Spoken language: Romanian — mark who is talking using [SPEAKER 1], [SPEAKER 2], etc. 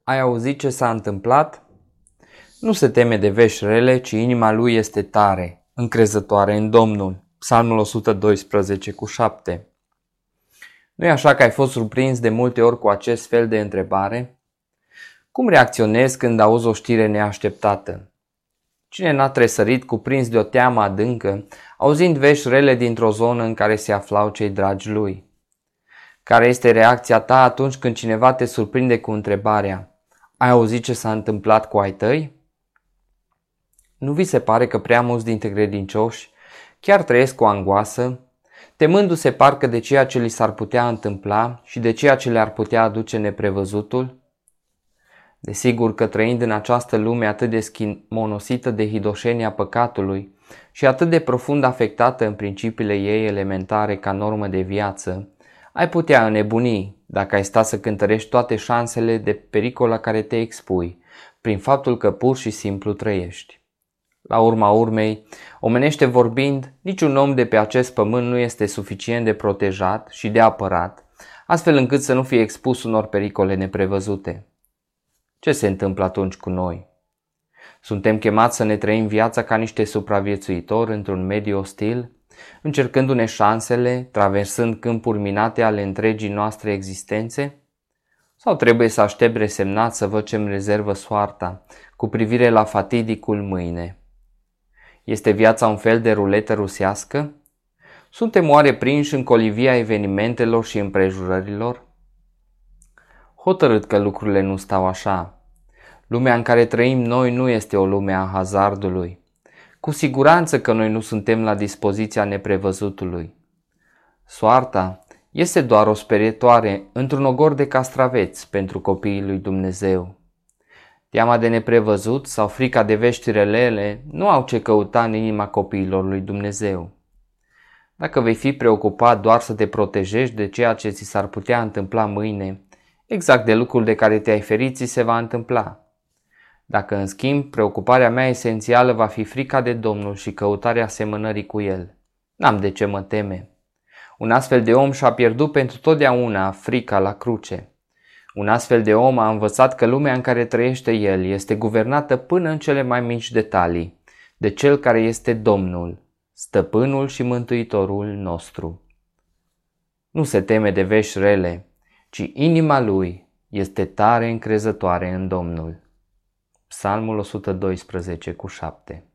[SPEAKER 1] Ai auzit ce s-a întâmplat? Nu se teme de vești rele, ci inima lui este tare, încrezătoare în Domnul. Psalmul 112:7. Nu-i așa că ai fost surprins de multe ori cu acest fel de întrebare? Cum reacționezi când auzi o știre neașteptată? Cine n-a tresărit cuprins de o teamă adâncă, auzind vești rele dintr-o zonă în care se aflau cei dragi lui? Care este reacția ta atunci când cineva te surprinde cu întrebarea: ai auzit ce s-a întâmplat cu ai tăi? Nu vi se pare că prea mulți dintre credincioși chiar trăiesc cu angoasă, temându-se parcă de ceea ce li s-ar putea întâmpla și de ceea ce le-ar putea aduce neprevăzutul? Desigur că trăind în această lume atât de schimonosită de hidoșenia păcatului și atât de profund afectată în principiile ei elementare ca normă de viață, ai putea înnebuni dacă ai sta să cântărești toate șansele de pericol la care te expui, prin faptul că pur și simplu trăiești. La urma urmei, omenește vorbind, niciun om de pe acest pământ nu este suficient de protejat și de apărat, astfel încât să nu fie expus unor pericole neprevăzute. Ce se întâmplă atunci cu noi? Suntem chemați să ne trăim viața ca niște supraviețuitori într-un mediu ostil, încercându-ne șansele, traversând câmpuri minate ale întregii noastre existențe? Sau trebuie să aștept resemnat să văd ce-mi rezervă soarta cu privire la fatidicul mâine? Este viața un fel de ruletă rusească? Suntem oare prinși în colivia evenimentelor și împrejurărilor? Hotărât că lucrurile nu stau așa. Lumea în care trăim noi nu este o lume a hazardului. Cu siguranță că noi nu suntem la dispoziția neprevăzutului. Soarta este doar o sperietoare într-un ogor de castraveți pentru copiii lui Dumnezeu. Teama de neprevăzut sau frica de vești relele nu au ce căuta în inima copiilor lui Dumnezeu. Dacă vei fi preocupat doar să te protejezi de ceea ce ți s-ar putea întâmpla mâine, exact de lucrul de care te-ai ferit ți se va întâmpla. Dacă, în schimb, preocuparea mea esențială va fi frica de Domnul și căutarea asemănării cu El, n-am de ce mă teme. Un astfel de om și-a pierdut pentru totdeauna frica la cruce. Un astfel de om a învățat că lumea în care trăiește el este guvernată până în cele mai mici detalii de Cel care este Domnul, Stăpânul și Mântuitorul nostru. Nu se teme de vești rele, ci inima lui este tare încrezătoare în Domnul. Psalmul 112:7.